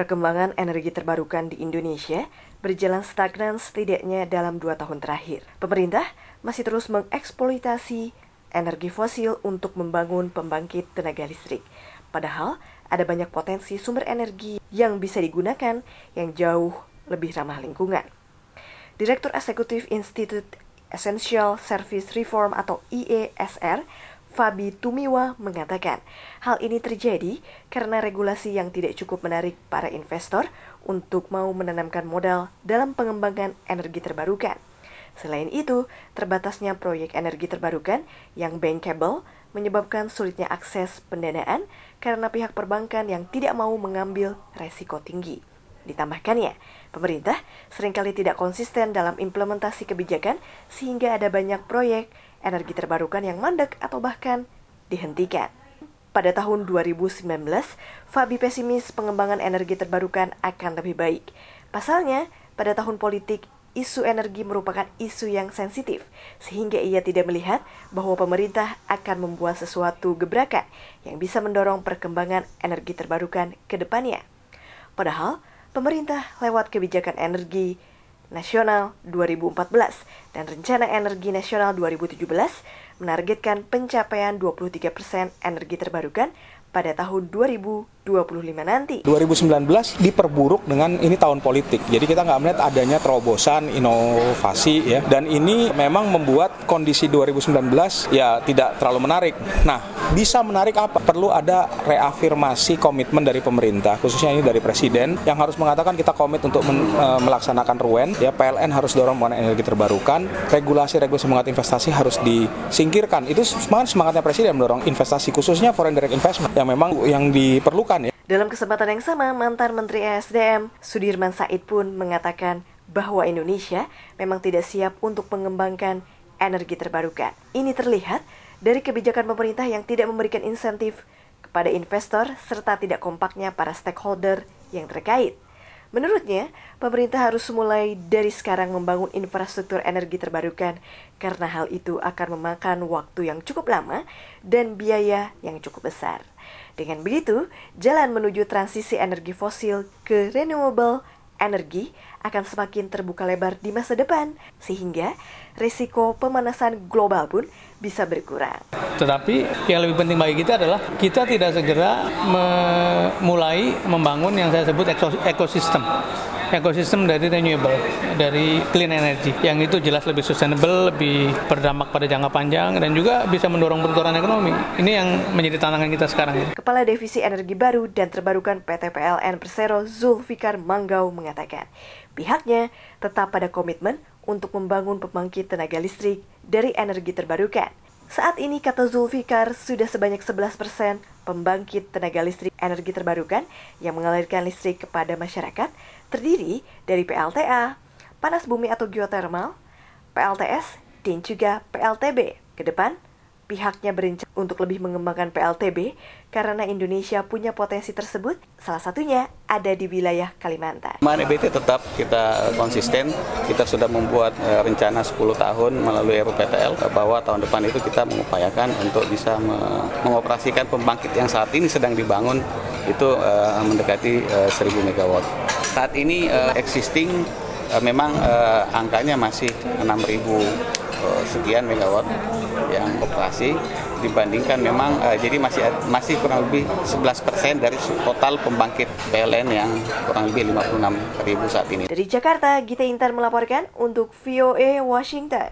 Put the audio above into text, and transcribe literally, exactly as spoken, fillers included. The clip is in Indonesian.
Perkembangan energi terbarukan di Indonesia berjalan stagnan setidaknya dalam dua tahun terakhir. Pemerintah masih terus mengeksploitasi energi fosil untuk membangun pembangkit tenaga listrik. Padahal ada banyak potensi sumber energi yang bisa digunakan yang jauh lebih ramah lingkungan. Direktur Eksekutif Institute Essential Service Reform atau I E S R, Fabi Tumiwa mengatakan, hal ini terjadi karena regulasi yang tidak cukup menarik para investor untuk mau menanamkan modal dalam pengembangan energi terbarukan. Selain itu, terbatasnya proyek energi terbarukan yang bankable menyebabkan sulitnya akses pendanaan karena pihak perbankan yang tidak mau mengambil resiko tinggi. Ditambahkannya, pemerintah seringkali tidak konsisten dalam implementasi kebijakan sehingga ada banyak proyek energi terbarukan yang mandek atau bahkan dihentikan. Pada tahun dua ribu sembilan belas, Fabi pesimis pengembangan energi terbarukan akan lebih baik. Pasalnya, pada tahun politik, isu energi merupakan isu yang sensitif, sehingga ia tidak melihat bahwa pemerintah akan membuat sesuatu gebrakan yang bisa mendorong perkembangan energi terbarukan ke depannya. Padahal, pemerintah lewat kebijakan energi Nasional dua ribu empat belas dan Rencana Energi Nasional dua ribu tujuh belas menargetkan pencapaian dua puluh tiga persen energi terbarukan pada tahun dua ribu dua puluh lima nanti. dua ribu sembilan belas diperburuk dengan ini tahun politik. Jadi kita nggak melihat adanya terobosan, inovasi ya. Dan ini memang membuat kondisi dua ribu sembilan belas ya tidak terlalu menarik. Nah, bisa menarik apa? Perlu ada reafirmasi komitmen dari pemerintah, khususnya ini dari Presiden yang harus mengatakan kita komit untuk men, e, melaksanakan R U E N. Ya, P L N harus dorong penggunaan energi terbarukan. Regulasi-regulasi semangat investasi harus disingkirkan. Itu semangat semangatnya Presiden mendorong investasi, khususnya foreign direct investment yang memang yang diperlukan. Dalam kesempatan yang sama, mantan Menteri E S D M Sudirman Said pun mengatakan bahwa Indonesia memang tidak siap untuk mengembangkan energi terbarukan. Ini terlihat dari kebijakan pemerintah yang tidak memberikan insentif kepada investor serta tidak kompaknya para stakeholder yang terkait. Menurutnya, pemerintah harus mulai dari sekarang membangun infrastruktur energi terbarukan karena hal itu akan memakan waktu yang cukup lama dan biaya yang cukup besar. Dengan begitu, jalan menuju transisi energi fosil ke renewable energy akan semakin terbuka lebar di masa depan, sehingga risiko pemanasan global pun bisa berkurang. Tetapi yang lebih penting bagi kita adalah kita tidak segera memulai membangun yang saya sebut ekosistem. Ekosistem dari renewable, dari clean energy, yang itu jelas lebih sustainable, lebih berdampak pada jangka panjang, dan juga bisa mendorong pertumbuhan ekonomi. Ini yang menjadi tantangan kita sekarang. Kepala Divisi Energi Baru dan Terbarukan P T P L N Persero Zulfikar Manggau mengatakan, pihaknya tetap pada komitmen untuk membangun pembangkit tenaga listrik dari energi terbarukan. Saat ini, kata Zulfikar, sudah sebanyak sebelas persen pembangkit tenaga listrik energi terbarukan yang mengalirkan listrik kepada masyarakat terdiri dari P L T A, panas bumi atau geothermal, P L T S, dan juga P L T B. Ke depan, pihaknya berencana untuk lebih mengembangkan P L T B karena Indonesia punya potensi tersebut, salah satunya ada di wilayah Kalimantan. E B T tetap kita konsisten, kita sudah membuat e, rencana sepuluh tahun melalui R U P T L bahwa tahun depan itu kita mengupayakan untuk bisa me mengoperasikan pembangkit yang saat ini sedang dibangun itu e, mendekati e, seribu megawatt. Saat ini e, existing e, memang e, angkanya masih enam ribu e, sekian megawatt yang operasi dibandingkan memang uh, jadi masih masih kurang lebih sebelas persen dari total pembangkit P L N yang kurang lebih lima puluh enam ribu saat ini. Dari Jakarta, Gita Intan melaporkan untuk V O A Washington.